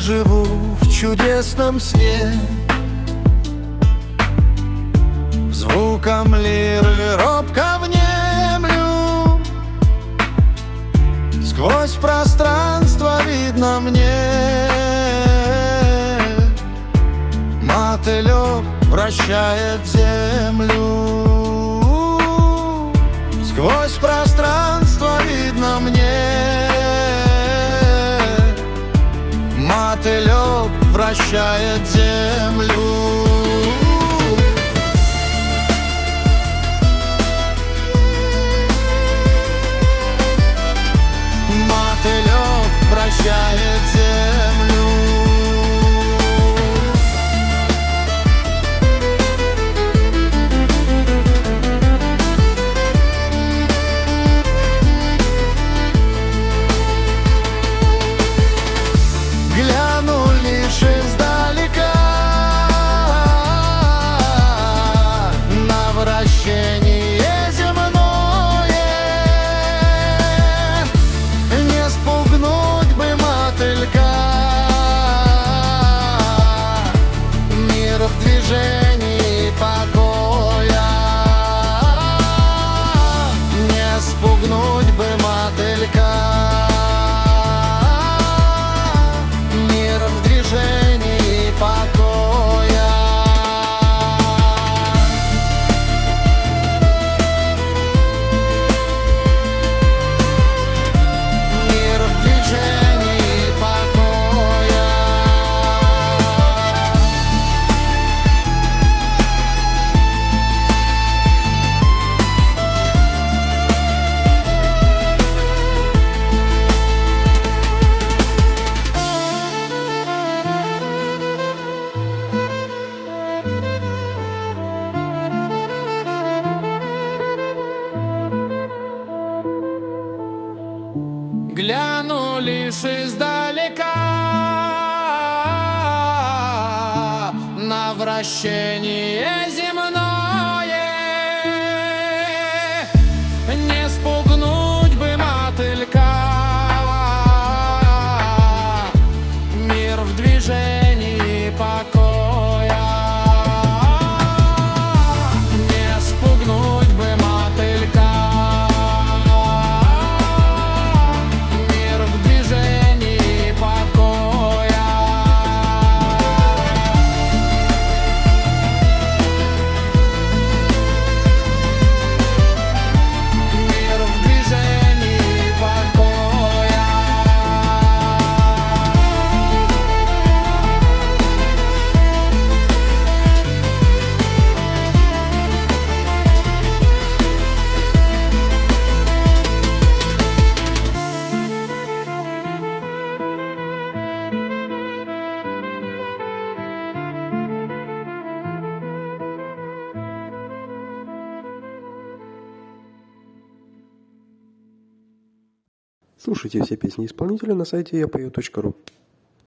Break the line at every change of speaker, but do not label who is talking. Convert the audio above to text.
живу в чудесном сне. Звуком лиры робко внемлю. Сквозь пространство видно мне. Мотылёк вращает землю. Сквозь пространство видно мне. Мотылёк вращает землю. Мотылёк вращает землю. Гляну лишь издалека на вращение земное. Не спугнуть бы мотылька. Мир в движении покоя. Не спугнуть бы мотылька. Гляну лишь издалека на вращение земное. Не спугнуть бы мотылька. Мир в движении покоя. Не спугнуть бы мотылька.
Слушайте все песни исполнителя на сайте yapою.ru.